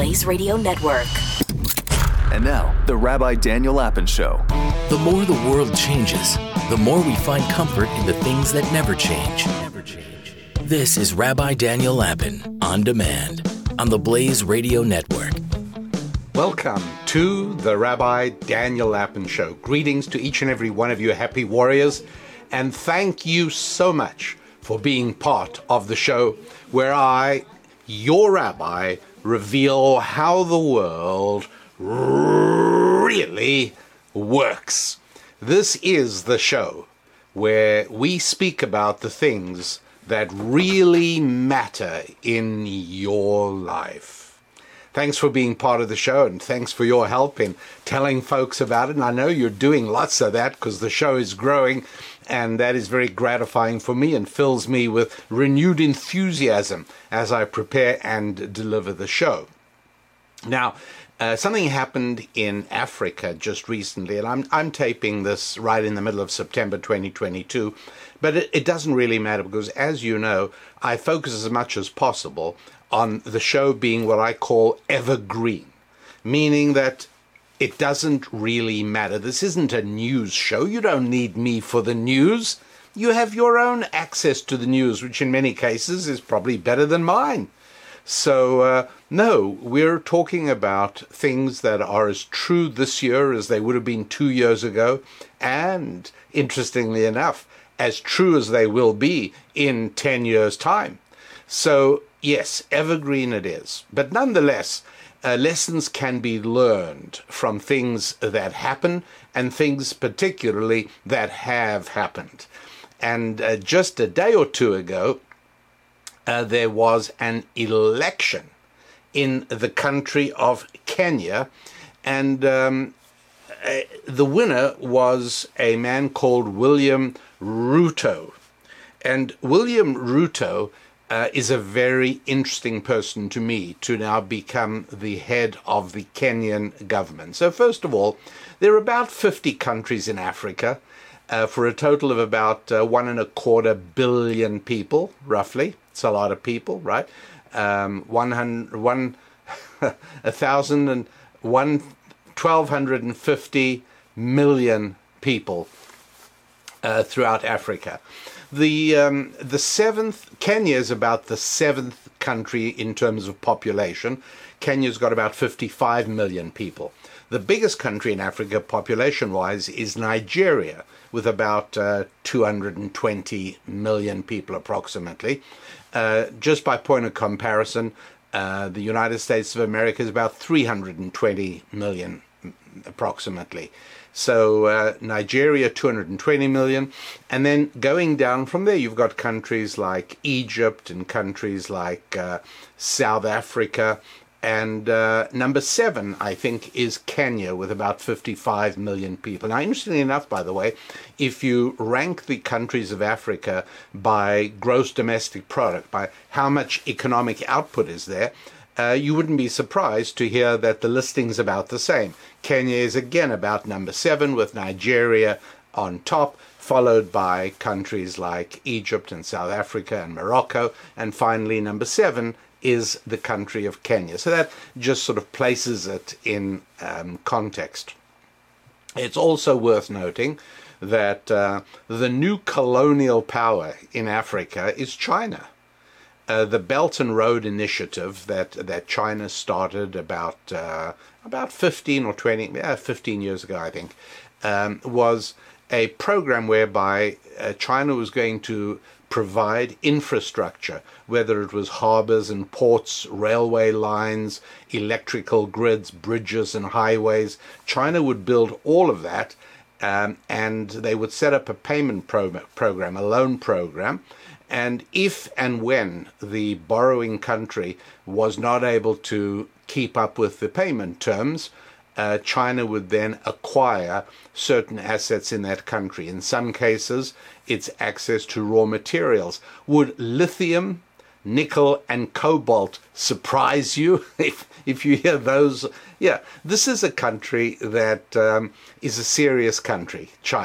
Blaze Radio Network. And now, the Rabbi Daniel Lapin Show. The more the world changes, the more we find comfort in the things that never change. This is Rabbi Daniel Lapin, On Demand, on the Blaze Radio Network. Welcome to the Rabbi Daniel Lapin Show. Greetings to each and every one of you happy warriors, and thank you so much for being part of the show where I, your rabbi, reveal how the world really works. This is the show where we speak about the things that really matter in your life. Thanks for being part of the show, and thanks for your help in telling folks about it. And I know you're doing lots of that because the show is growing, and that is very gratifying for me and fills me with renewed enthusiasm as I prepare and deliver the show. Now, something happened in Africa just recently, and I'm taping this right in the middle of September 2022, but it doesn't really matter because, as you know, I focus as much as possible on the show being what I call evergreen, meaning that it doesn't really matter. This isn't a news show. You don't need me for the news. You have your own access to the news, which in many cases is probably better than mine. So, no, we're talking about things that are as true this year as they would have been 2 years ago, and, interestingly enough, as true as they will be in 10 years' time. So, yes, evergreen it is. But nonetheless, lessons can be learned from things that happen and things particularly that have happened. And just a day or two ago, there was an election in the country of Kenya, and the winner was a man called William Ruto. And William Ruto is a very interesting person to me to now become the head of the Kenyan government. So first of all, there are about 50 countries in Africa for a total of about 1.25 billion people, roughly. It's a lot of people, right? 1,250 million people throughout Africa. The seventh, Kenya is about the seventh country in terms of population. Kenya's got about 55 million people. The biggest country in Africa, population-wise, is Nigeria, with about 220 million people approximately. Just by point of comparison, the United States of America is about 320 million approximately. So Nigeria, 220 million. And then going down from there, you've got countries like Egypt and countries like South Africa. And number 7, I think, is Kenya with about 55 million people. Now, interestingly enough, by the way, if you rank the countries of Africa by gross domestic product, by how much economic output is there, you wouldn't be surprised to hear that the listing's about the same. Kenya is again about number 7 with Nigeria on top, followed by countries like Egypt and South Africa and Morocco, and finally number 7 is the country of Kenya. So that just sort of places it in context. It's also worth noting that the new colonial power in Africa is China. The Belt and Road Initiative that China started about 15 or 15 years ago, I think, was a program whereby China was going to provide infrastructure, whether it was harbors and ports, railway lines, electrical grids, bridges and highways. China would build all of that, and they would set up a payment program, a loan program. And if and when the borrowing country was not able to keep up with the payment terms, China would then acquire certain assets in that country. In some cases, it's access to raw materials. Would lithium, nickel, and cobalt surprise you if you hear those? Yeah, this is a country that is a serious country, China.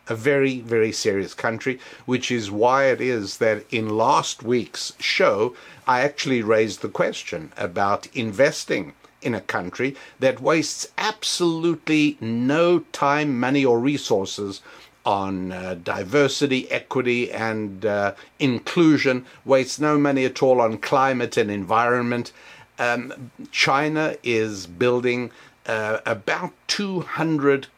a very, very serious country, which is why it is that in last week's show, I actually raised the question about investing in a country that wastes absolutely no time, money, or resources on diversity, equity, and inclusion, wastes no money at all on climate and environment. China is building about 200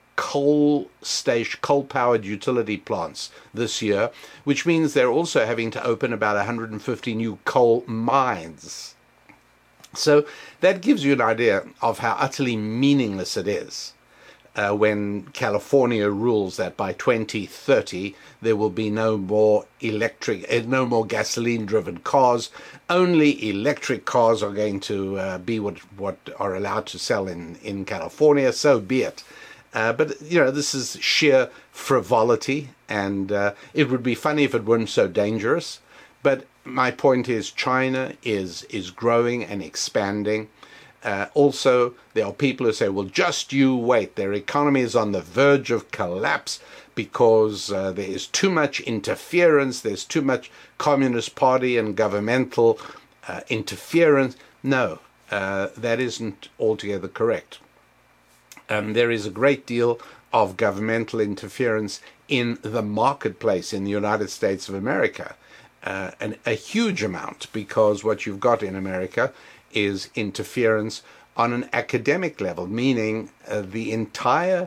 coal-powered utility plants this year, which means they're also having to open about 150 new coal mines. So that gives you an idea of how utterly meaningless it is when California rules that by 2030 there will be no more gasoline-driven cars. Only electric cars are going to be what are allowed to sell in California. So be it. But this is sheer frivolity, and it would be funny if it weren't so dangerous. But my point is, China is growing and expanding. Also, there are people who say, well, just you wait. Their economy is on the verge of collapse because there is too much interference. There's too much Communist Party and governmental interference. No, that isn't altogether correct. There is a great deal of governmental interference in the marketplace in the United States of America. And a huge amount, because what you've got in America is interference on an academic level, meaning the entire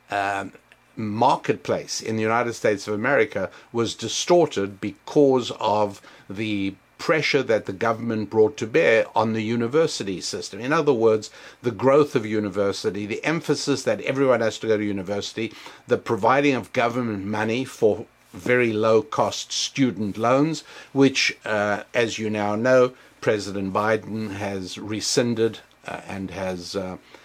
marketplace in the United States of America was distorted because of the pressure that the government brought to bear on the university system. In other words, the growth of university, the emphasis that everyone has to go to university, the providing of government money for very low-cost student loans, which, as you now know, President Biden has rescinded and has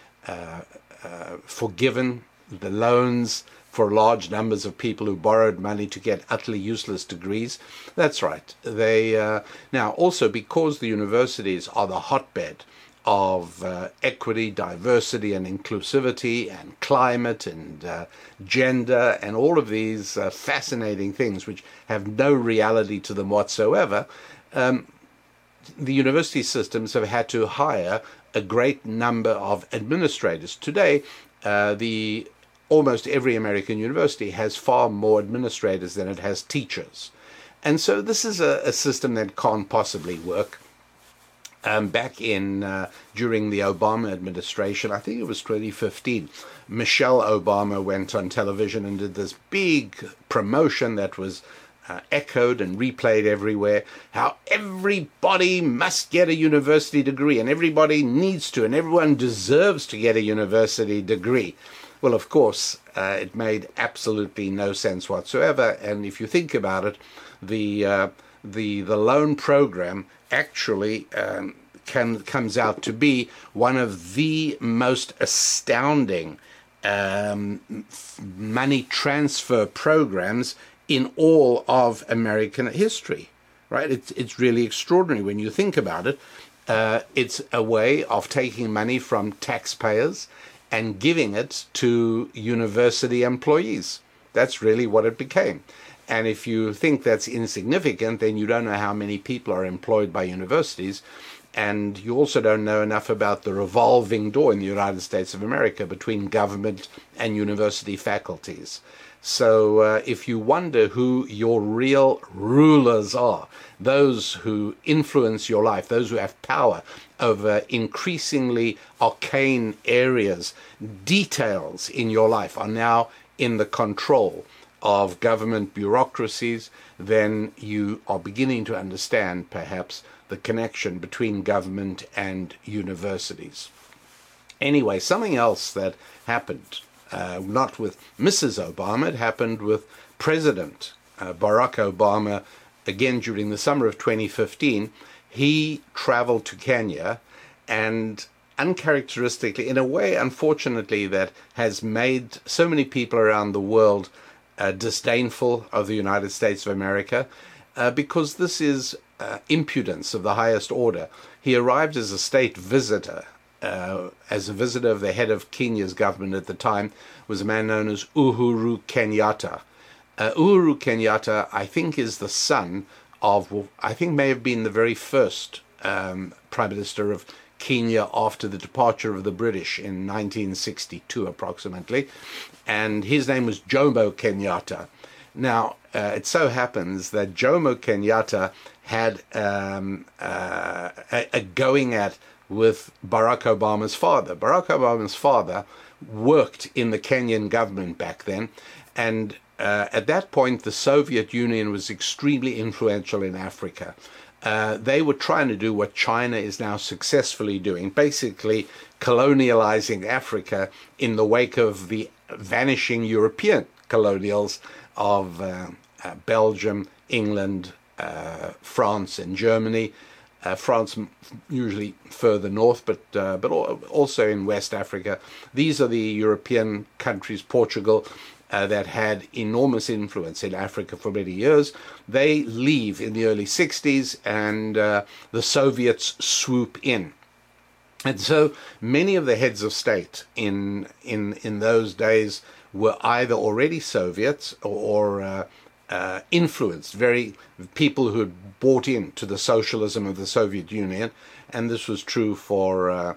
forgiven the loans for large numbers of people who borrowed money to get utterly useless degrees. That's right. They now also, because the universities are the hotbed of equity, diversity, and inclusivity, and climate, and gender, and all of these fascinating things which have no reality to them whatsoever, the university systems have had to hire a great number of administrators. Today, almost every American university has far more administrators than it has teachers. And so this is a system that can't possibly work. Back in during the Obama administration, I think it was 2015, Michelle Obama went on television and did this big promotion that was echoed and replayed everywhere, how everybody must get a university degree and everybody needs to and everyone deserves to get a university degree. Well, of course, it made absolutely no sense whatsoever. And if you think about it, the loan program actually comes out to be one of the most astounding money transfer programs in all of American history, right? It's really extraordinary when you think about it. It's a way of taking money from taxpayers and giving it to university employees. That's really what it became. And if you think that's insignificant, then you don't know how many people are employed by universities. And you also don't know enough about the revolving door in the United States of America between government and university faculties. So if you wonder who your real rulers are, those who influence your life, those who have power over increasingly arcane areas, details in your life are now in the control of government bureaucracies, then you are beginning to understand, perhaps, the connection between government and universities. Anyway, something else that happened, not with Mrs. Obama, it happened with President Barack Obama, again during the summer of 2015. He traveled to Kenya, and uncharacteristically, in a way, unfortunately, that has made so many people around the world disdainful of the United States of America, because this is impudence of the highest order. He arrived as a state visitor. As a visitor of the head of Kenya's government at the time was a man known as Uhuru Kenyatta. Uhuru Kenyatta, I think, is the son of, I think may have been the very first Prime Minister of Kenya after the departure of the British in 1962 approximately, and his name was Jomo Kenyatta. Now, it so happens that Jomo Kenyatta had a going at with Barack Obama's father. Barack Obama's father worked in the Kenyan government back then, and at that point the Soviet Union was extremely influential in Africa. They were trying to do what China is now successfully doing, basically colonializing Africa in the wake of the vanishing European colonials of Belgium, England, France, and Germany. France usually further north, but also in West Africa. These are the European countries, Portugal, that had enormous influence in Africa for many years. They leave in the early 60s, and the Soviets swoop in. And so many of the heads of state in those days were either already Soviets or influenced, very people who had bought into the socialism of the Soviet Union, and this was true for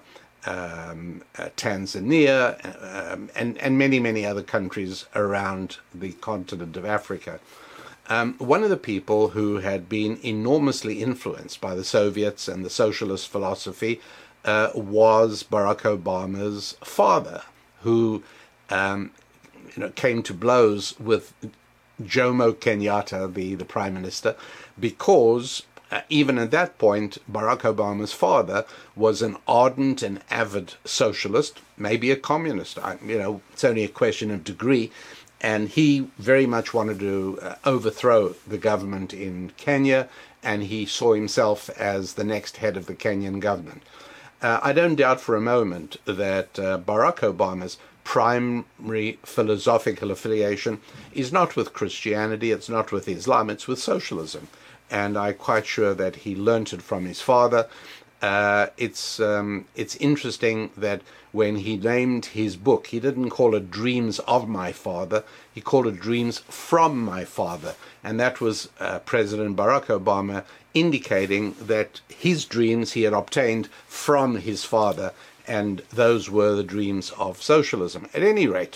Tanzania and many other countries around the continent of Africa. One of the people who had been enormously influenced by the Soviets and the socialist philosophy was Barack Obama's father, who came to blows with Jomo Kenyatta, the Prime Minister, because even at that point, Barack Obama's father was an ardent and avid socialist, maybe a communist. It's only a question of degree. And he very much wanted to overthrow the government in Kenya, and he saw himself as the next head of the Kenyan government. I don't doubt for a moment that Barack Obama's primary philosophical affiliation is not with Christianity, it's not with Islam, it's with socialism. And I'm quite sure that he learnt it from his father. It's interesting that when he named his book, he didn't call it Dreams of My Father, he called it Dreams from My Father. And that was President Barack Obama indicating that his dreams he had obtained from his father, and those were the dreams of socialism. At any rate,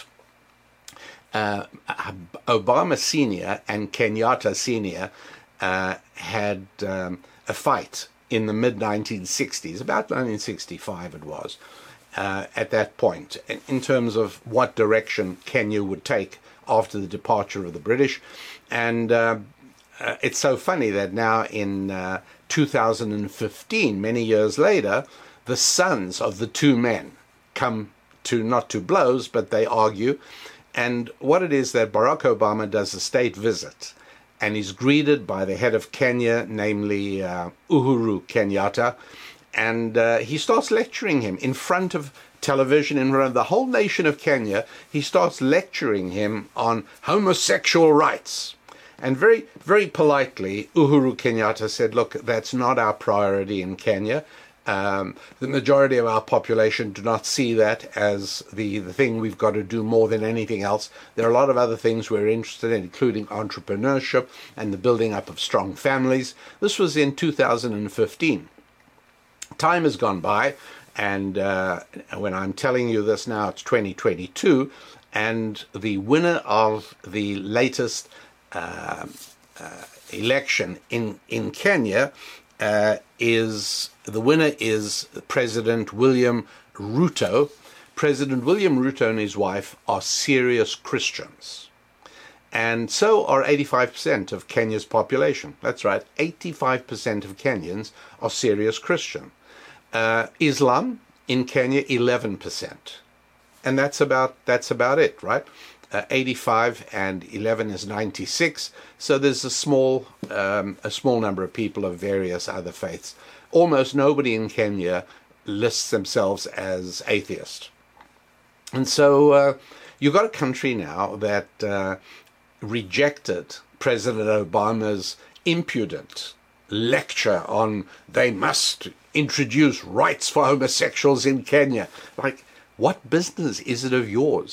Obama Sr. and Kenyatta Sr. Had a fight in the mid-1960s, about 1965 it was, at that point, in terms of what direction Kenya would take after the departure of the British. And it's so funny that now in 2015, many years later, the sons of the two men come to, not to blows, but they argue. And what it is that Barack Obama does a state visit, and he's greeted by the head of Kenya, namely Uhuru Kenyatta, and he starts lecturing him in front of television, in front of the whole nation of Kenya. He starts lecturing him on homosexual rights. And very, very politely, Uhuru Kenyatta said, look, that's not our priority in Kenya. The majority of our population do not see that as the thing we've got to do more than anything else. There are a lot of other things we're interested in, including entrepreneurship and the building up of strong families. This was in 2015. Time has gone by, and when I'm telling you this now, it's 2022, and the winner of the latest election in Kenya is President William Ruto. President William Ruto and his wife are serious Christians. And so are 85% of Kenya's population. That's right, 85% of Kenyans are serious Christian. Islam in Kenya, 11%. And that's about it, right? 85 and 11 is 96. So there's a small number of people of various other faiths. Almost nobody in Kenya lists themselves as atheist. And so you've got a country now that rejected President Obama's impudent lecture on they must introduce rights for homosexuals in Kenya. Like, what business is it of yours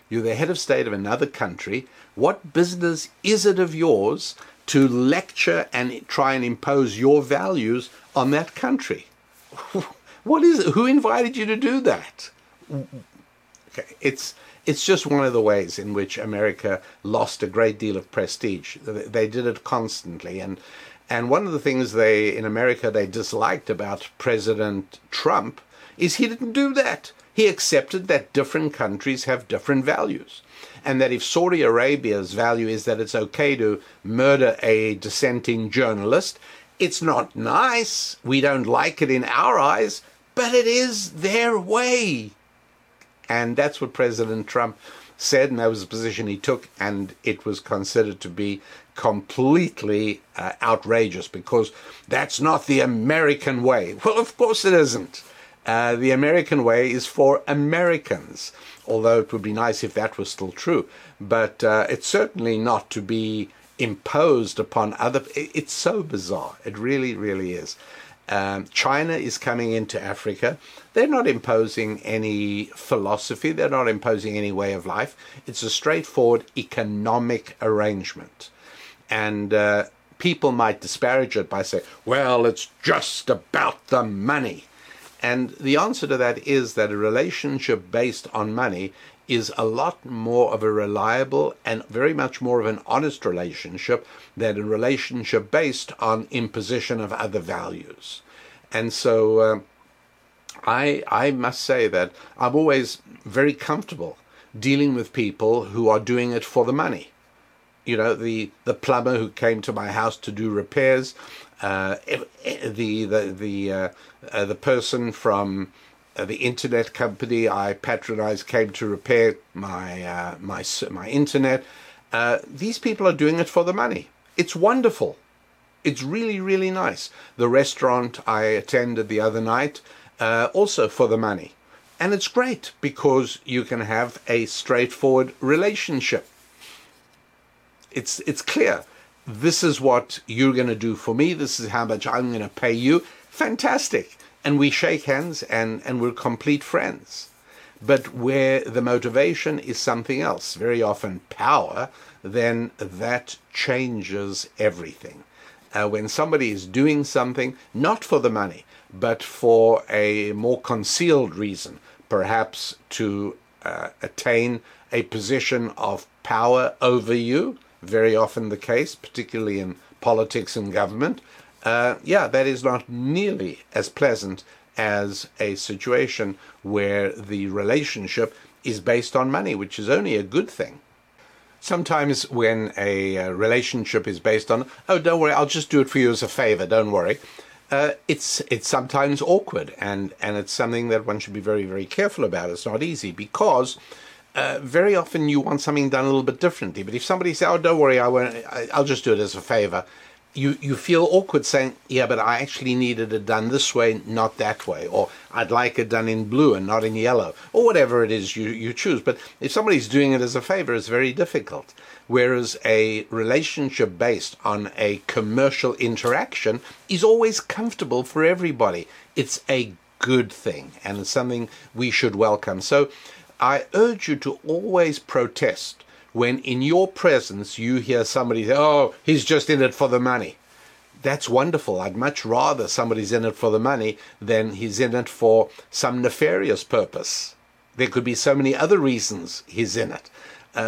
You're the head of state of another country. What business is it of yours to lecture and try and impose your values on that country? What is it? Who invited you to do that? Okay, it's just one of the ways in which America lost a great deal of prestige. They did it constantly, and one of the things in America they disliked about President Trump is he didn't do that. He accepted that different countries have different values, and that if Saudi Arabia's value is that it's okay to murder a dissenting journalist, it's not nice. We don't like it in our eyes, but it is their way. And that's what President Trump said, and that was the position he took, and it was considered to be completely outrageous, because that's not the American way. Well, of course it isn't. The American way is for Americans, although it would be nice if that was still true. But it's certainly not to be imposed upon other. It's so bizarre. It really, really is. China is coming into Africa. They're not imposing any philosophy. They're not imposing any way of life. It's a straightforward economic arrangement. And people might disparage it by saying, well, it's just about the money. And the answer to that is that a relationship based on money is a lot more of a reliable and very much more of an honest relationship than a relationship based on imposition of other values. And so I must say that I'm always very comfortable dealing with people who are doing it for the money. You know, the plumber who came to my house to do repairs, the person from the internet company I patronize came to repair my internet. These people are doing it for the money. It's wonderful. It's really, really nice. The restaurant I attended the other night, also for the money. And it's great because you can have a straightforward relationship. It's clear. This is what you're going to do for me. This is how much I'm going to pay you. Fantastic. And we shake hands and we're complete friends. But where the motivation is something else, very often power, then that changes everything. When somebody is doing something, not for the money, but for a more concealed reason, perhaps to attain a position of power over you, very often the case, particularly in politics and government, that is not nearly as pleasant as a situation where the relationship is based on money, which is only a good thing. Sometimes when a relationship is based on, oh, don't worry, I'll just do it for you as a favor, don't worry, it's sometimes awkward, and it's something that one should be very, very careful about. It's not easy because very often you want something done a little bit differently. But if somebody says, oh, don't worry, I'll just do it as a favor, you feel awkward saying, yeah, but I actually needed it done this way, not that way, or I'd like it done in blue and not in yellow, or whatever it is you choose. But if somebody's doing it as a favor, it's very difficult. Whereas a relationship based on a commercial interaction is always comfortable for everybody. It's a good thing, and it's something we should welcome. So I urge you to always protest when in your presence you hear somebody say, oh, he's just in it for the money. That's wonderful. I'd much rather somebody's in it for the money than he's in it for some nefarious purpose. There could be so many other reasons he's in it.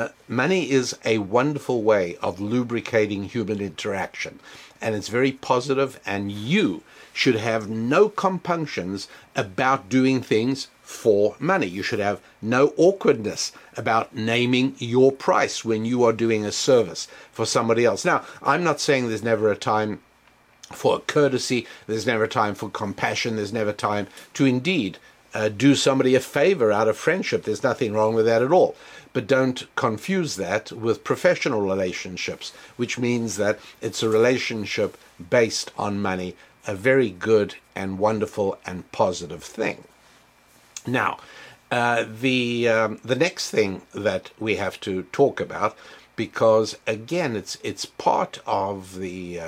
Money is a wonderful way of lubricating human interaction, and it's very positive, and you should have no compunctions about doing things for money. You should have no awkwardness about naming your price when you are doing a service for somebody else. Now, I'm not saying there's never a time for courtesy, there's never a time for compassion, there's never time to indeed do somebody a favor out of friendship. There's nothing wrong with that at all. But don't confuse that with professional relationships, which means that it's a relationship based on money, a very good and wonderful and positive thing. Now, the next thing that we have to talk about, because again, it's part of the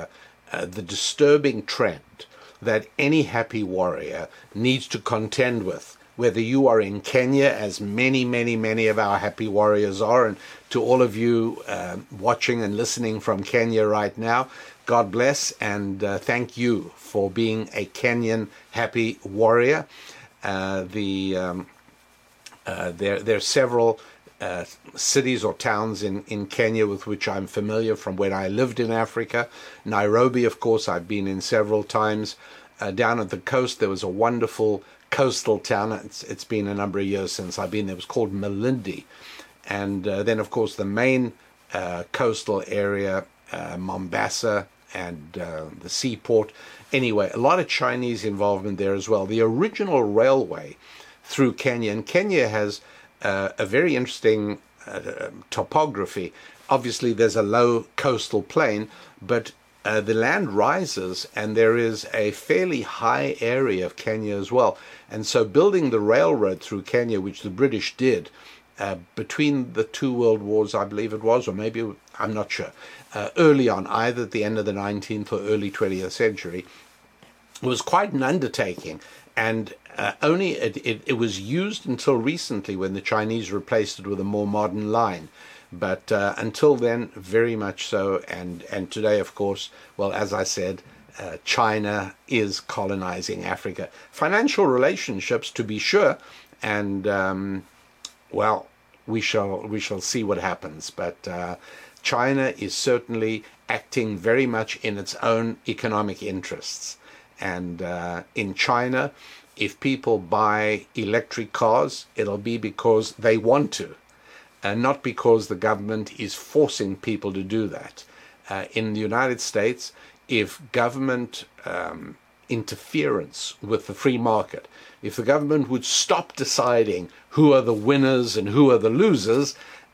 disturbing trend that any happy warrior needs to contend with, whether you are in Kenya, as many, many, many of our happy warriors are, and to all of you watching and listening from Kenya right now, God bless, and thank you for being a Kenyan happy warrior. There are several cities or towns in Kenya with which I'm familiar from when I lived in Africa. Nairobi, of course, I've been in several times. Down at the coast, there was a wonderful coastal town. It's been a number of years since I've been there. It was called Malindi. And then, of course, the main coastal area, Mombasa, and the seaport. Anyway, a lot of Chinese involvement there as well. The original railway through Kenya, and Kenya has a very interesting topography. Obviously, there's a low coastal plain, but the land rises, and there is a fairly high area of Kenya as well. And so building the railroad through Kenya, which the British did, between the two world wars, I believe it was, or maybe, I'm not sure, early on, either at the end of the 19th or early 20th century, was quite an undertaking. And only it was used until recently when the Chinese replaced it with a more modern line. But until then, very much so. And today, of course, well, as I said, China is colonizing Africa. Financial relationships, to be sure, and well, we shall see what happens. But China is certainly acting very much in its own economic interests. And in China, if people buy electric cars, it'll be because they want to, and not because the government is forcing people to do that. In the United States, if government interference with the free market, if the government would stop deciding who are the winners and who are the losers,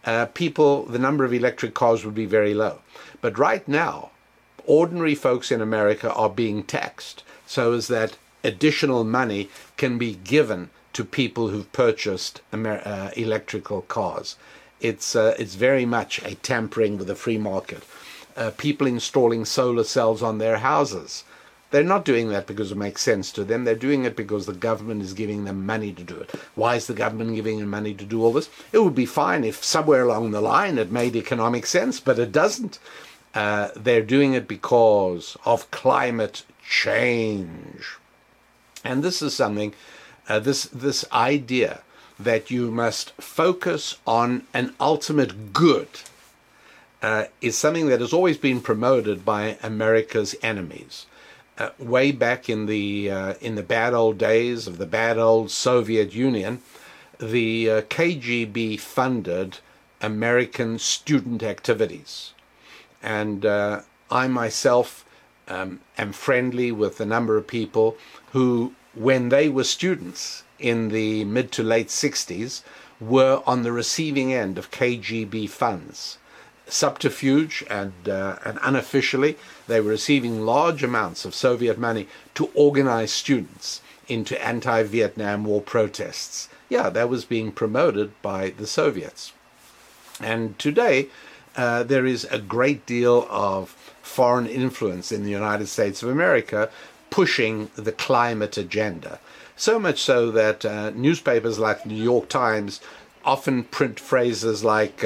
the number of electric cars would be very low. But right now, ordinary folks in America are being taxed so as that additional money can be given to people who've purchased electrical cars. It's very much a tampering with the free market. People installing solar cells on their houses, they're not doing that because it makes sense to them. They're doing it because the government is giving them money to do it. Why is the government giving them money to do all this? It would be fine if somewhere along the line it made economic sense, but it doesn't. They're doing it because of climate change. And this is something, this idea that you must focus on an ultimate good is something that has always been promoted by America's enemies. Way back in the bad old days of the bad old Soviet Union, the KGB funded American student activities. And I myself am friendly with a number of people who, when they were students in the mid to late 60s, were on the receiving end of KGB funds. Subterfuge and unofficially, they were receiving large amounts of Soviet money to organize students into anti-Vietnam War protests. Yeah, that was being promoted by the Soviets. And today, there is a great deal of foreign influence in the United States of America pushing the climate agenda. So much so that newspapers like the New York Times often print phrases like,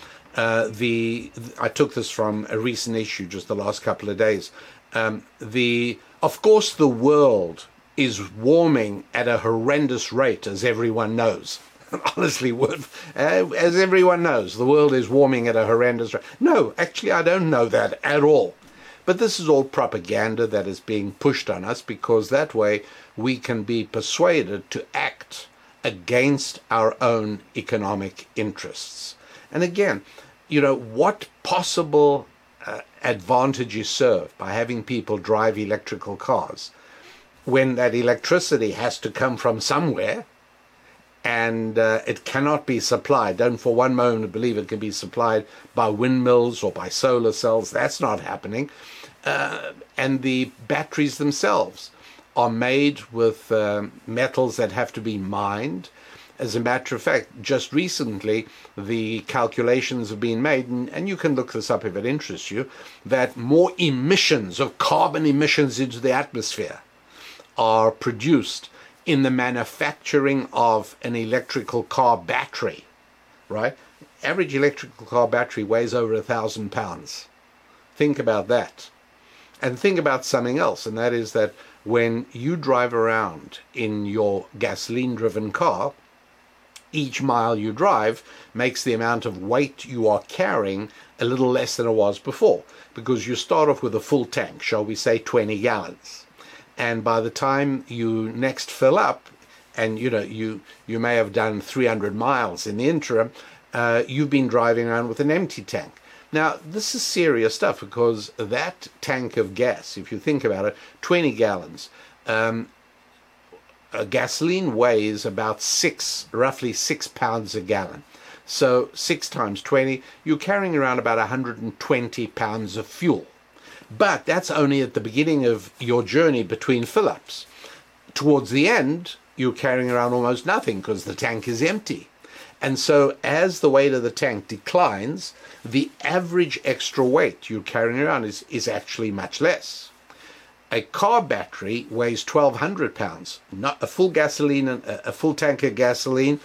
I took this from a recent issue just the last couple of days, of course the world is warming at a horrendous rate, as everyone knows. Honestly, as everyone knows, the world is warming at a horrendous rate. No, actually, I don't know that at all. But this is all propaganda that is being pushed on us because that way we can be persuaded to act against our own economic interests. And again, you know, what possible advantage is served by having people drive electrical cars when that electricity has to come from somewhere? And it cannot be supplied. Don't for one moment believe it can be supplied by windmills or by solar cells. That's not happening. And the batteries themselves are made with metals that have to be mined. As a matter of fact, just recently, the calculations have been made, and you can look this up if it interests you, that more emissions of carbon emissions into the atmosphere are produced in the manufacturing of an electrical car battery, right? Average electrical car battery weighs over 1,000 pounds. Think about that. And think about something else, and that is that when you drive around in your gasoline-driven car, each mile you drive makes the amount of weight you are carrying a little less than it was before, because you start off with a full tank, shall we say 20 gallons. And by the time you next fill up, and you may have done 300 miles in the interim, you've been driving around with an empty tank. Now, this is serious stuff, because that tank of gas, if you think about it, 20 gallons, gasoline weighs about roughly 6 pounds a gallon. So 6 times 20, you're carrying around about 120 pounds of fuel. But that's only at the beginning of your journey between fill-ups. Towards the end, you're carrying around almost nothing because the tank is empty. And so as the weight of the tank declines, the average extra weight you're carrying around is actually much less. A car battery weighs 1,200 pounds. Not a full tank of gasoline,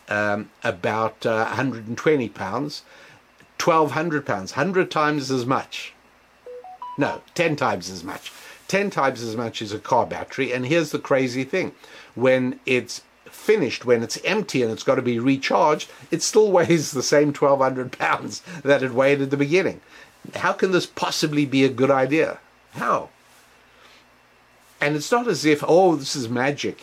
about 120 pounds. 1,200 pounds, 100 times as much. No, 10 times as much. 10 times as much as a car battery. And here's the crazy thing. When it's finished, when it's empty and it's got to be recharged, it still weighs the same 1,200 pounds that it weighed at the beginning. How can this possibly be a good idea? How? And it's not as if, oh, this is magic,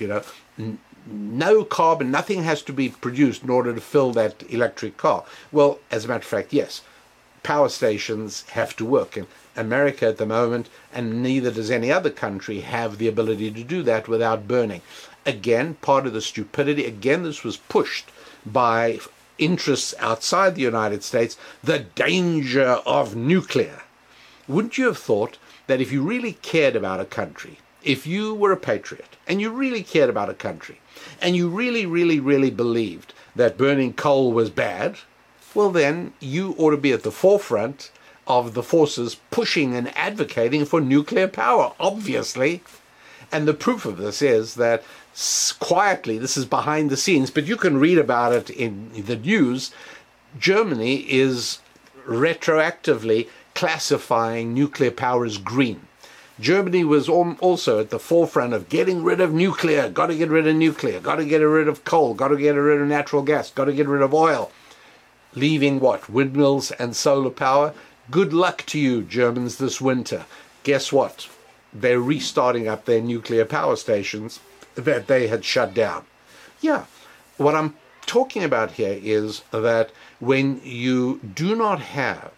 no carbon, nothing has to be produced in order to fill that electric car. Well, as a matter of fact, yes, power stations have to work. And America at the moment, and neither does any other country, have the ability to do that without burning. Again, part of the stupidity, again, this was pushed by interests outside the United States, the danger of nuclear. Wouldn't you have thought that if you really cared about a country, if you were a patriot, and you really cared about a country, and you really, really, really believed that burning coal was bad, well then, you ought to be at the forefront of the forces pushing and advocating for nuclear power, obviously. And the proof of this is that quietly, this is behind the scenes, but you can read about it in the news, Germany is retroactively classifying nuclear power as green. Germany was also at the forefront of getting rid of nuclear, got to get rid of nuclear, got to get rid of coal, got to get rid of natural gas, got to get rid of oil. Leaving what? Windmills and solar power? Good luck to you, Germans, this winter. Guess what? They're restarting up their nuclear power stations that they had shut down. Yeah, what I'm talking about here is that when you do not have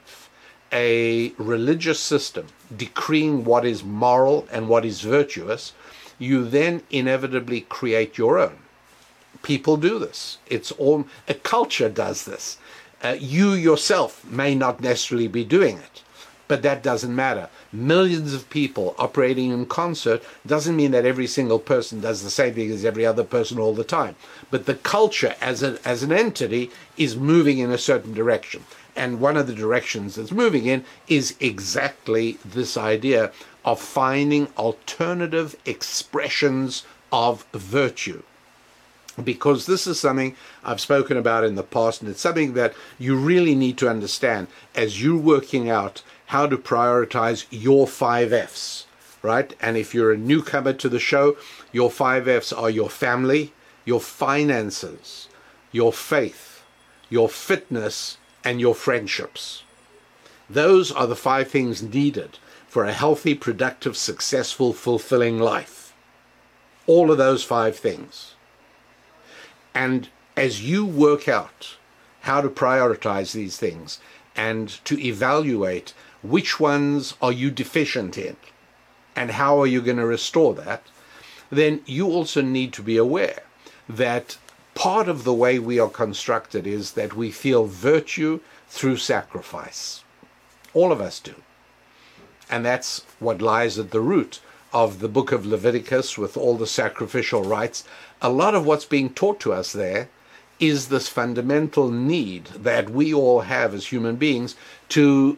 a religious system decreeing what is moral and what is virtuous, you then inevitably create your own. People do this. It's all a culture does this. You yourself may not necessarily be doing it, but that doesn't matter. Millions of people operating in concert doesn't mean that every single person does the same thing as every other person all the time. But the culture as an entity is moving in a certain direction. And one of the directions it's moving in is exactly this idea of finding alternative expressions of virtue. Because this is something I've spoken about in the past, and it's something that you really need to understand as you're working out how to prioritize your 5 F's, right? And if you're a newcomer to the show, your 5 F's are your family, your finances, your faith, your fitness, and your friendships. Those are the 5 things needed for a healthy, productive, successful, fulfilling life. All of those 5 things. And as you work out how to prioritize these things and to evaluate which ones are you deficient in and how are you going to restore that, then you also need to be aware that part of the way we are constructed is that we feel virtue through sacrifice. All of us do. And that's what lies at the root of the book of Leviticus with all the sacrificial rites. A lot of what's being taught to us there is this fundamental need that we all have as human beings to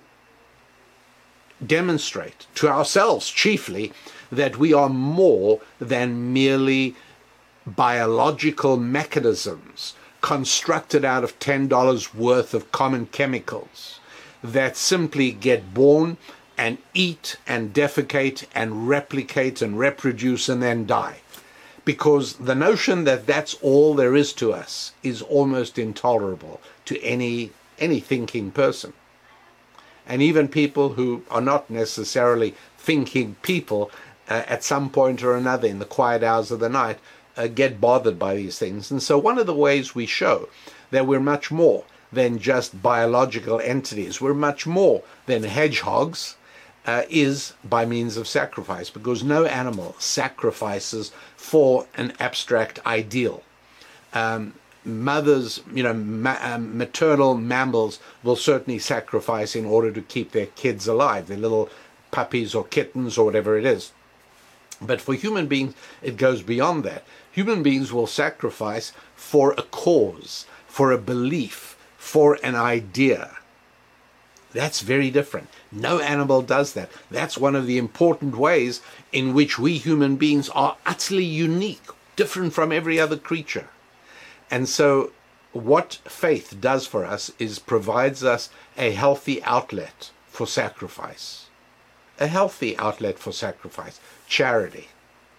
demonstrate to ourselves chiefly that we are more than merely biological mechanisms constructed out of $10 worth of common chemicals that simply get born and eat and defecate and replicate and reproduce and then die. Because the notion that that's all there is to us is almost intolerable to any thinking person. And even people who are not necessarily thinking people, at some point or another in the quiet hours of the night, get bothered by these things. And so one of the ways we show that we're much more than just biological entities, we're much more than hedgehogs, is by means of sacrifice, because no animal sacrifices for an abstract ideal. Mothers, maternal mammals will certainly sacrifice in order to keep their kids alive, their little puppies or kittens or whatever it is. But for human beings, it goes beyond that. Human beings will sacrifice for a cause, for a belief, for an idea. That's very different. No animal does that. That's one of the important ways in which we human beings are utterly unique, different from every other creature. And so what faith does for us is provides us a healthy outlet for sacrifice. A healthy outlet for sacrifice. Charity.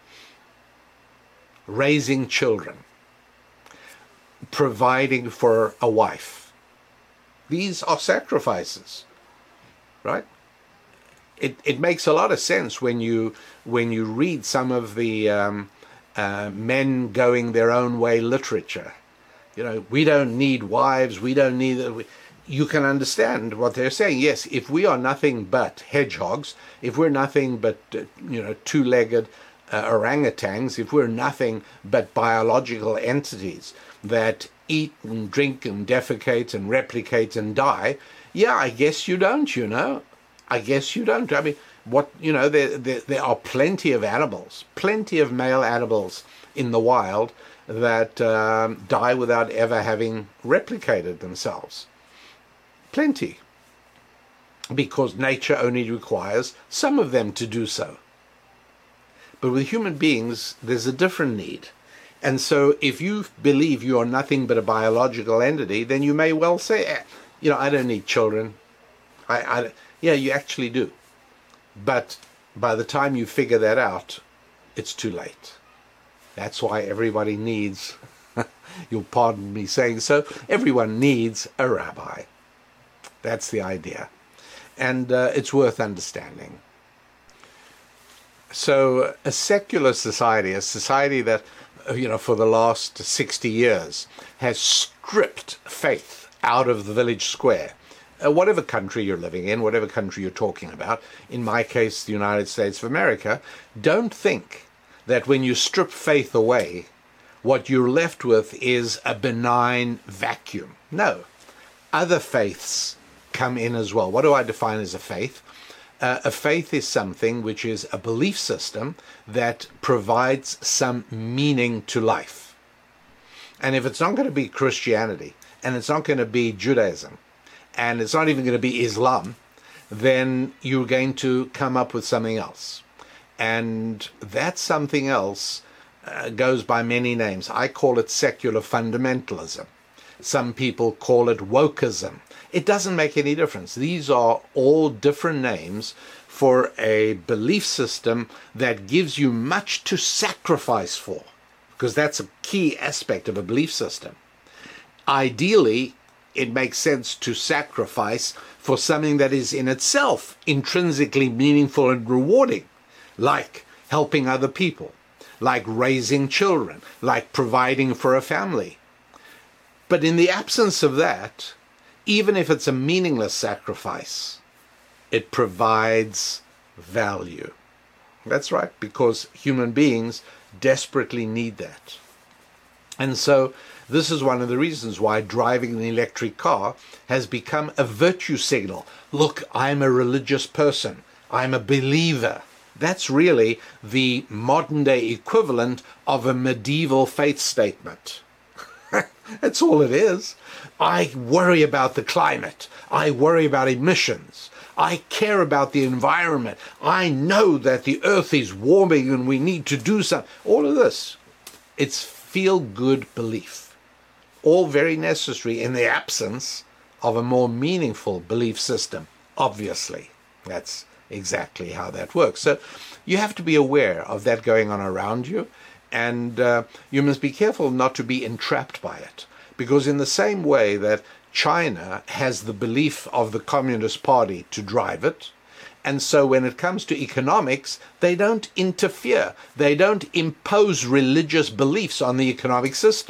Raising children. Providing for a wife. These are sacrifices, right? It makes a lot of sense when you read some of the men going their own way literature. We don't need wives. We don't need. You can understand what they're saying. Yes, if we are nothing but hedgehogs, if we're nothing but two-legged orangutans, if we're nothing but biological entities that eat and drink and defecate and replicate and die, yeah, I guess you don't, I guess you don't. I mean, there are plenty of animals, plenty of male animals in the wild that die without ever having replicated themselves. Plenty. Because nature only requires some of them to do so. But with human beings, there's a different need. And so if you believe you are nothing but a biological entity, then you may well say, I don't need children. Yeah, you actually do. But by the time you figure that out, it's too late. That's why everybody needs, you'll pardon me saying so, everyone needs a rabbi. That's the idea. And it's worth understanding. So a secular society, a society that, for the last 60 years has stripped faith out of the village square. Whatever country you're living in, whatever country you're talking about, in my case, the United States of America, don't think that when you strip faith away, what you're left with is a benign vacuum. No. Other faiths come in as well. What do I define as a faith? A faith is something which is a belief system that provides some meaning to life. And if it's not going to be Christianity, and it's not going to be Judaism, and it's not even going to be Islam, then you're going to come up with something else. And that something else goes by many names. I call it secular fundamentalism. Some people call it wokeism. It doesn't make any difference. These are all different names for a belief system that gives you much to sacrifice for, because that's a key aspect of a belief system. Ideally, it makes sense to sacrifice for something that is in itself intrinsically meaningful and rewarding, like helping other people, like raising children, like providing for a family. But in the absence of that, even if it's a meaningless sacrifice, it provides value. That's right, because human beings desperately need that. And so this is one of the reasons why driving an electric car has become a virtue signal. Look, I'm a religious person. I'm a believer. That's really the modern day equivalent of a medieval faith statement. That's all it is. I worry about the climate. I worry about emissions. I care about the environment. I know that the earth is warming and we need to do something. All of this. It's feel-good belief. All very necessary in the absence of a more meaningful belief system, obviously. That's exactly how that works. So you have to be aware of that going on around you, and you must be careful not to be entrapped by it. Because in the same way that China has the belief of the Communist Party to drive it, and so when it comes to economics, they don't interfere. They don't impose religious beliefs on the economic system.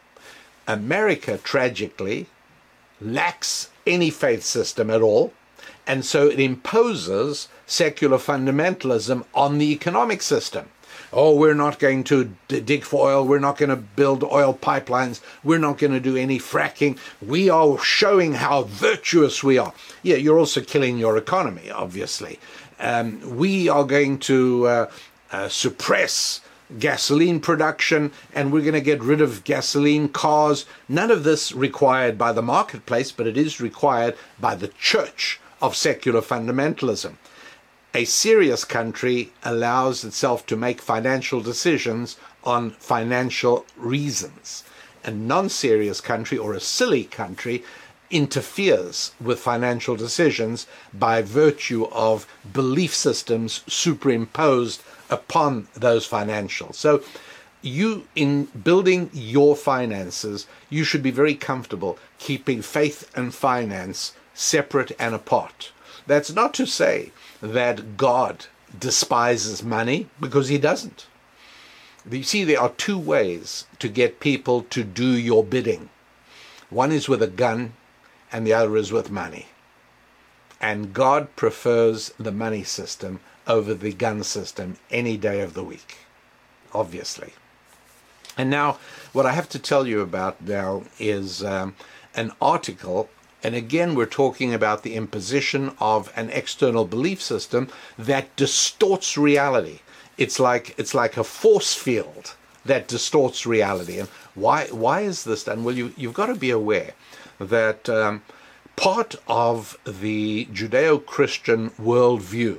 America, tragically, lacks any faith system at all, and so it imposes secular fundamentalism on the economic system. Oh, we're not going to dig for oil, we're not going to build oil pipelines, we're not going to do any fracking, we are showing how virtuous we are. Yeah, you're also killing your economy, obviously. We are going to suppress gasoline production, and we're going to get rid of gasoline cars. None of this required by the marketplace, but it is required by the church of secular fundamentalism. A serious country allows itself to make financial decisions on financial reasons. A non-serious country, or a silly country, interferes with financial decisions by virtue of belief systems superimposed upon those financials. So you, in building your finances, you should be very comfortable keeping faith and finance separate and apart. That's not to say that God despises money, because he doesn't. You see, there are two ways to get people to do your bidding. One is with a gun, and the other is with money. And God prefers the money system over the gun system any day of the week, obviously. And now, what I have to tell you about now is an article. And again, we're talking about the imposition of an external belief system that distorts reality. It's like a force field that distorts reality. And why is this done? Well, you've got to be aware that part of the Judeo-Christian worldview,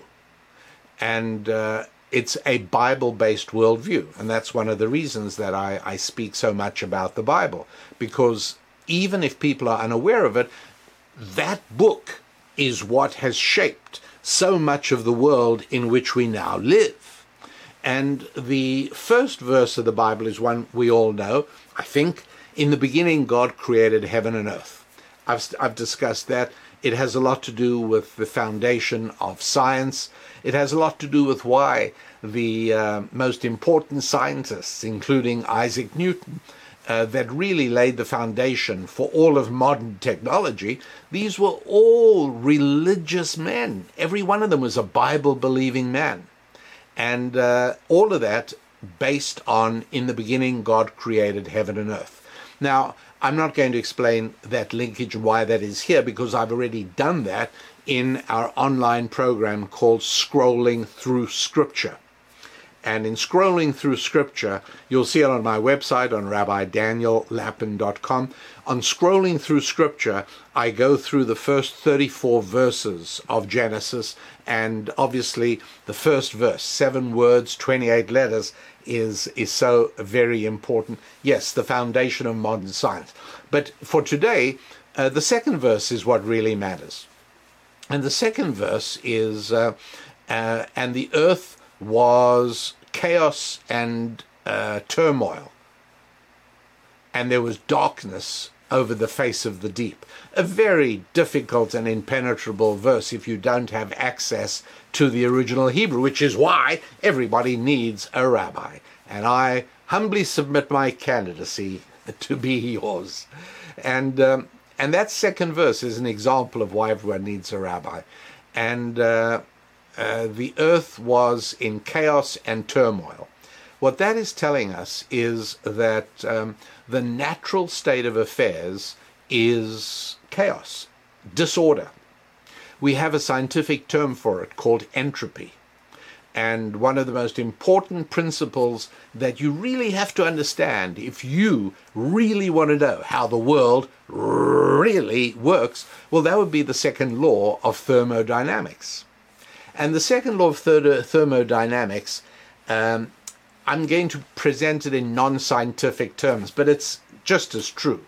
and it's a Bible-based worldview, and that's one of the reasons that I speak so much about the Bible, because even if people are unaware of it, that book is what has shaped so much of the world in which we now live. And the first verse of the Bible is one we all know, I think. In the beginning, God created heaven and earth. I've discussed that. It has a lot to do with the foundation of science. It has a lot to do with why the most important scientists, including Isaac Newton, that really laid the foundation for all of modern technology, these were all religious men. Every one of them was a Bible-believing man. And all of that based on, in the beginning, God created heaven and earth. Now, I'm not going to explain that linkage and why that is here, because I've already done that in our online program called Scrolling Through Scripture. And in Scrolling Through Scripture, you'll see it on my website on rabbidaniellapin.com. On Scrolling Through Scripture, I go through the first 34 verses of Genesis, and obviously the first verse, 7 words, 28 letters, is so very important. Yes, the foundation of modern science. But for today, the second verse is what really matters. And the second verse is, and the earth was chaos and turmoil, and there was darkness over the face of the deep. A very difficult and impenetrable verse if you don't have access to the original Hebrew, which is why everybody needs a rabbi. And I humbly submit my candidacy to be yours. And that second verse is an example of why everyone needs a rabbi. And the earth was in chaos and turmoil. What that is telling us is that the natural state of affairs is chaos, disorder. We have a scientific term for it called entropy. And one of the most important principles that you really have to understand if you really want to know how the world really works, well, that would be the second law of thermodynamics. And the second law of thermodynamics, I'm going to present it in non-scientific terms, but it's just as true.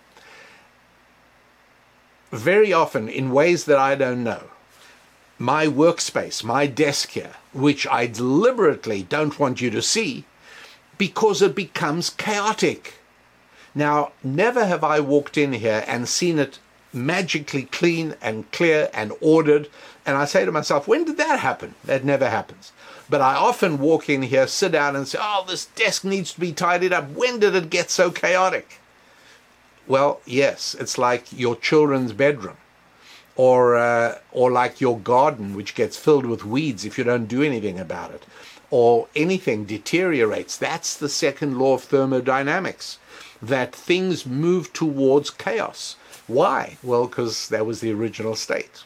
Very often, in ways that I don't know, my workspace, my desk here, which I deliberately don't want you to see, because it becomes chaotic. Now, never have I walked in here and seen it magically clean and clear and ordered, and I say to myself, when did that happen? That never happens. But I often walk in here, sit down and say, oh, this desk needs to be tidied up. When did it get so chaotic? Well, yes, it's like your children's bedroom, or like your garden, which gets filled with weeds if you don't do anything about it, or anything deteriorates. That's the second law of thermodynamics, that things move towards chaos. Why? Well, because that was the original state.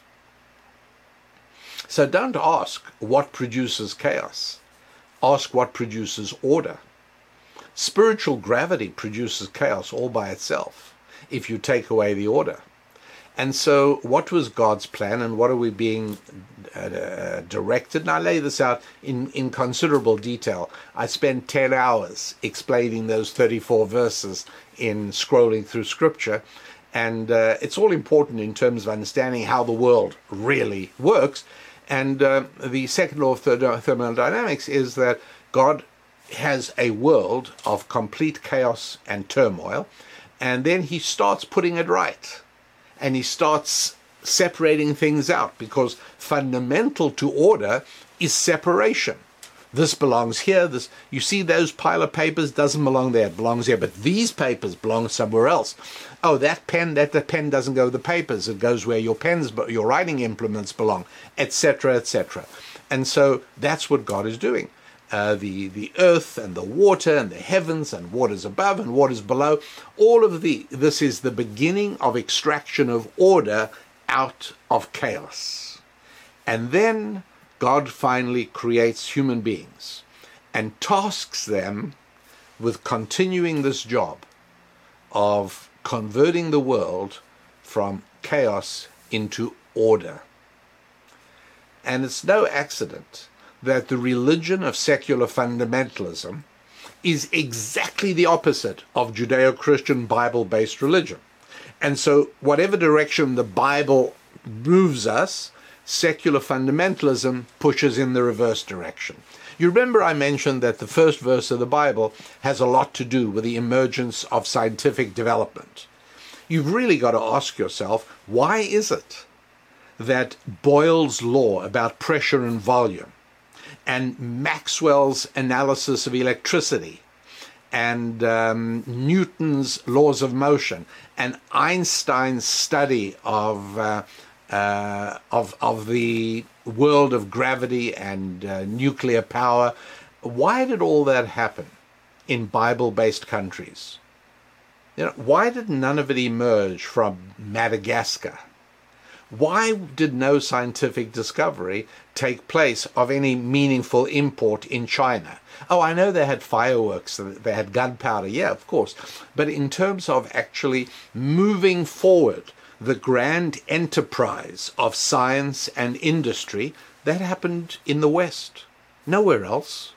So don't ask what produces chaos. Ask what produces order. Spiritual gravity produces chaos all by itself if you take away the order. And so what was God's plan, and what are we being directed? And I lay this out in considerable detail. I spent 10 hours explaining those 34 verses in scrolling through Scripture. And it's all important in terms of understanding how the world really works. And the second law of thermodynamics is that God has a world of complete chaos and turmoil, and then he starts putting it right. And he starts separating things out, because fundamental to order is separation. This belongs here. This, you see those pile of papers, doesn't belong there, it belongs here. But these papers belong somewhere else. Oh, that pen doesn't go with the papers. It goes where your pens, your writing implements belong, etc., etc. And so that's what God is doing. The earth and the water and the heavens and waters above and waters below, all of this is the beginning of extraction of order out of chaos. And then God finally creates human beings and tasks them with continuing this job of converting the world from chaos into order. And it's no accident that the religion of secular fundamentalism is exactly the opposite of Judeo-Christian Bible-based religion. And so whatever direction the Bible moves us, secular fundamentalism pushes in the reverse direction. You remember I mentioned that the first verse of the Bible has a lot to do with the emergence of scientific development. You've really got to ask yourself, why is it that Boyle's law about pressure and volume, and Maxwell's analysis of electricity, and Newton's laws of motion, and Einstein's study of the world of gravity and nuclear power, why did all that happen in Bible-based countries? You know, why did none of it emerge from Madagascar? Why did no scientific discovery take place of any meaningful import in China? Oh, I know they had fireworks, they had gunpowder, yeah, of course. But in terms of actually moving forward the grand enterprise of science and industry, that happened in the West, nowhere else.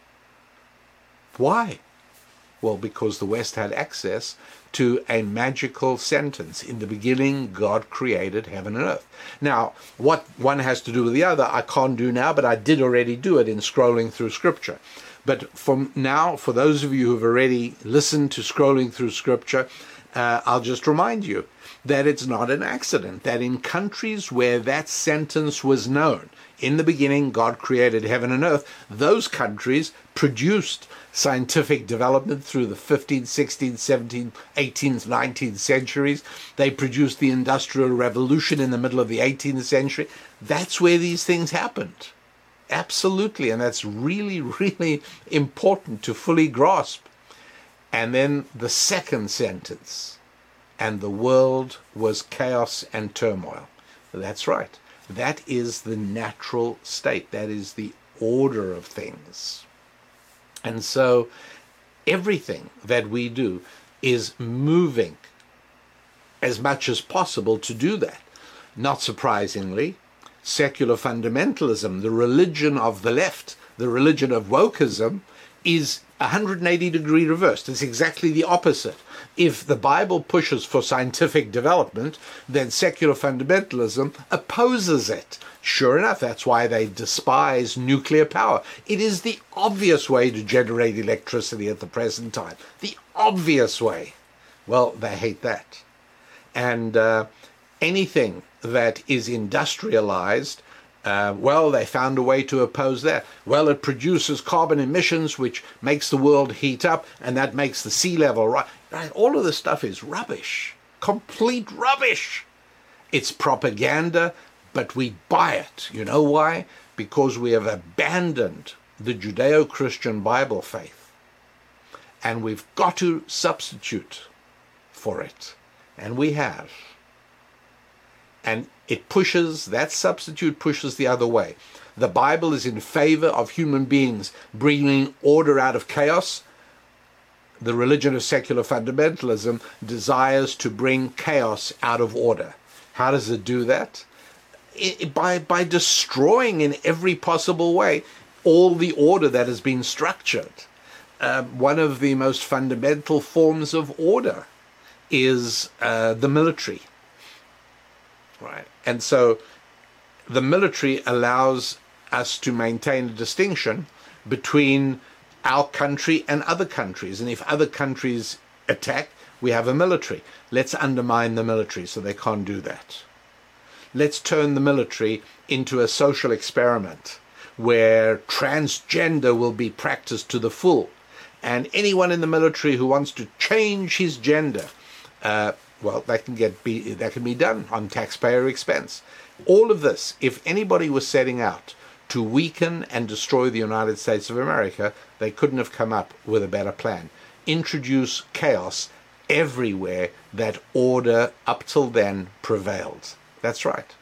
Why? Well, because the West had access to a magical sentence. In the beginning, God created heaven and earth. Now, what one has to do with the other, I can't do now, but I did already do it in scrolling through Scripture. But from now, for those of you who have already listened to scrolling through Scripture, I'll just remind you that it's not an accident that in countries where that sentence was known, in the beginning God created heaven and earth, those countries produced scientific development through the 15th, 16th, 17th, 18th, 19th centuries. They produced the Industrial Revolution in the middle of the 18th century. That's where these things happened. Absolutely. And that's really, really important to fully grasp. And then the second sentence, and the world was chaos and turmoil. That's right. That is the natural state. That is the order of things. And so everything that we do is moving as much as possible to do that. Not surprisingly, secular fundamentalism, the religion of the left, the religion of wokeism, is 180-degree reversed. It's exactly the opposite. If the Bible pushes for scientific development, then secular fundamentalism opposes it. Sure enough, that's why they despise nuclear power. It is the obvious way to generate electricity at the present time. The obvious way. Well, they hate that. And anything that is industrialized, they found a way to oppose that. Well, it produces carbon emissions, which makes the world heat up, and that makes the sea level rise. Right? All of this stuff is rubbish. Complete rubbish. It's propaganda, but we buy it. You know why? Because we have abandoned the Judeo-Christian Bible faith. And we've got to substitute for it. And we have. And that substitute pushes the other way. The Bible is in favor of human beings bringing order out of chaos. The religion of secular fundamentalism desires to bring chaos out of order. How does it do that? By destroying in every possible way all the order that has been structured. One of the most fundamental forms of order is the military. Right. And so the military allows us to maintain a distinction between our country and other countries. And if other countries attack, we have a military. Let's undermine the military so they can't do that. Let's turn the military into a social experiment where transgender will be practiced to the full. And anyone in the military who wants to change his gender, that can be done on taxpayer expense. All of this, if anybody was setting out to weaken and destroy the United States of America, they couldn't have come up with a better plan. Introduce chaos everywhere that order up till then prevailed. That's right.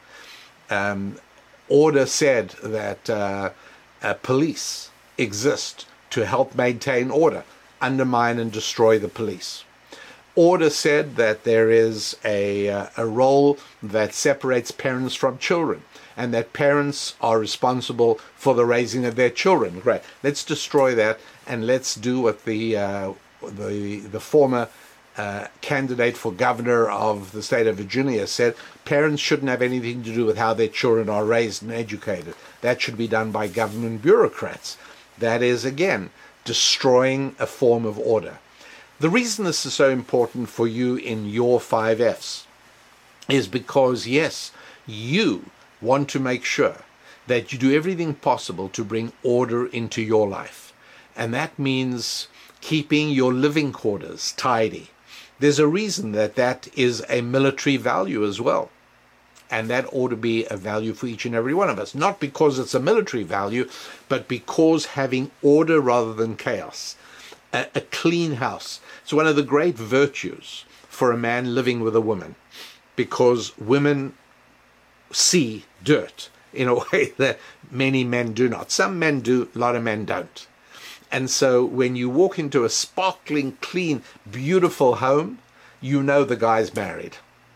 Order said that police exist to help maintain order, undermine and destroy the police. Order said that there is a role that separates parents from children, and that parents are responsible for the raising of their children. Great. Let's destroy that, and let's do what the former candidate for governor of the state of Virginia said. Parents shouldn't have anything to do with how their children are raised and educated. That should be done by government bureaucrats. That is, again, destroying a form of order. The reason this is so important for you in your 5Fs is because, yes, you want to make sure that you do everything possible to bring order into your life. And that means keeping your living quarters tidy. There's a reason that is a military value as well. And that ought to be a value for each and every one of us. Not because it's a military value, but because having order rather than chaos. A clean house. It's one of the great virtues for a man living with a woman, because women see dirt in a way that many men do not. Some men do, a lot of men don't. And so when you walk into a sparkling, clean, beautiful home, you know the guy's married.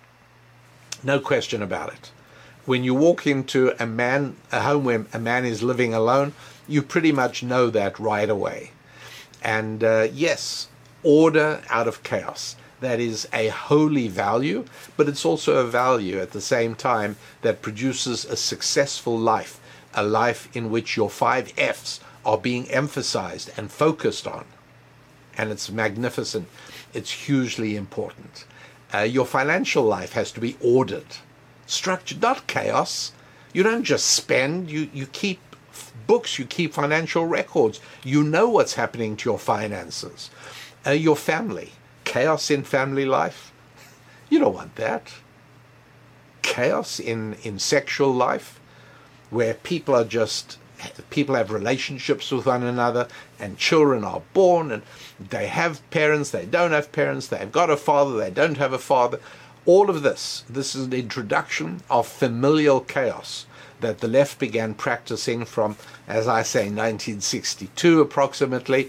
No question about it. When you walk into a home where a man is living alone, you pretty much know that right away. And yes, order out of chaos. That is a holy value, but it's also a value at the same time that produces a successful life, a life in which your 5 Fs are being emphasized and focused on. And it's magnificent. It's hugely important. Your financial life has to be ordered, structured, not chaos. You don't just spend, you keep books, you keep financial records. You know what's happening to your finances. Your family. Chaos in family life. You don't want that. Chaos in sexual life, where people have relationships with one another, and children are born, and they have parents, they don't have parents, they've got a father, they don't have a father. All of this is an introduction of familial chaos that the left began practicing from, as I say, 1962 approximately.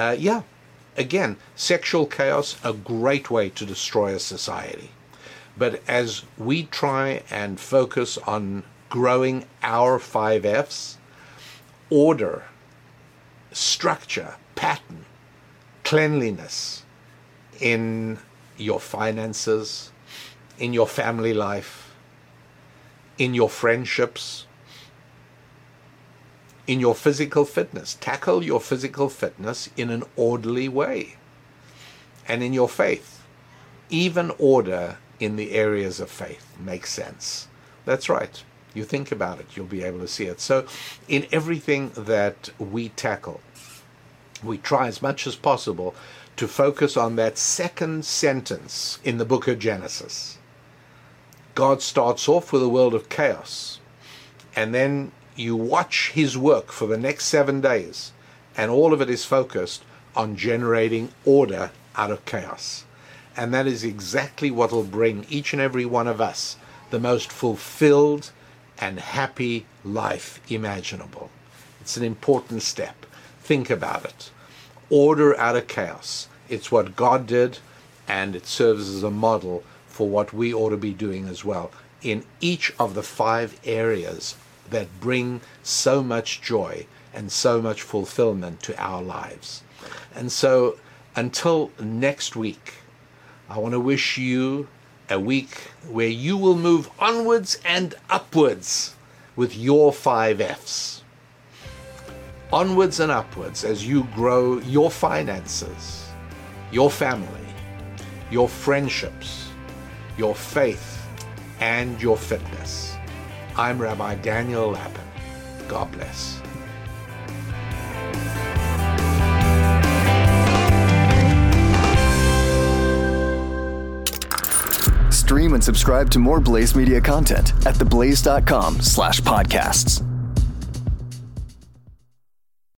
Again, sexual chaos, a great way to destroy a society. But as we try and focus on growing our 5 Fs, order, structure, pattern cleanliness in your finances, in your family life, in your friendships, in your physical fitness. Tackle your physical fitness in an orderly way. And in your faith, even order in the areas of faith makes sense. That's right. You think about it, you'll be able to see it. So in everything that we tackle, we try as much as possible to focus on that second sentence in the book of Genesis. God starts off with a world of chaos, and then you watch his work for the next 7 days, and all of it is focused on generating order out of chaos. And that is exactly what will bring each and every one of us the most fulfilled and happy life imaginable. It's an important step. Think about it. Order out of chaos. It's what God did, and it serves as a model for what we ought to be doing as well in each of the 5 areas that bring so much joy and so much fulfillment to our lives. And so until next week, I want to wish you a week where you will move onwards and upwards with your 5 F's. Onwards and upwards as you grow your finances, your family, your friendships, your faith, and your fitness. I'm Rabbi Daniel Lapin. God bless. Stream and subscribe to more Blaze Media content at theblaze.com/podcasts.